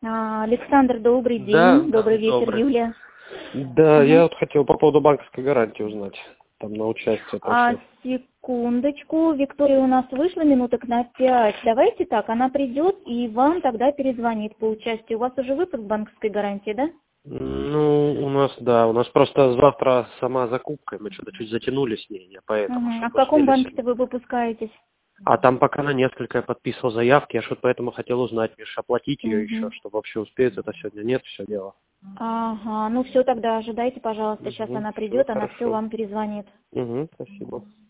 Александр, добрый Да, день. Добрый вечер, добрый. Юлия. Да, Мгм. я вот хотел по поводу банковской гарантии узнать. Там на участие прошло. Секундочку. Виктория у нас вышла минуток на 5. Давайте так, она придет и вам тогда перезвонит по участию. У вас уже выпуск банковской гарантии, да? Ну, у нас просто завтра сама закупка, мы что-то чуть затянули с ней, я поэтому, Мгм. А в чтобы каком успели банке-то сегодня. вы выпускаетесь? А там пока на несколько я подписывал заявки, я что-то поэтому хотел узнать, Миш, оплатить ее еще, Мгм. чтобы вообще успеть это сегодня. Нет, все дело. Ага, ну все, тогда ожидайте, пожалуйста. Сейчас она Все придет, она все хорошо. вам перезвонит. Спасибо.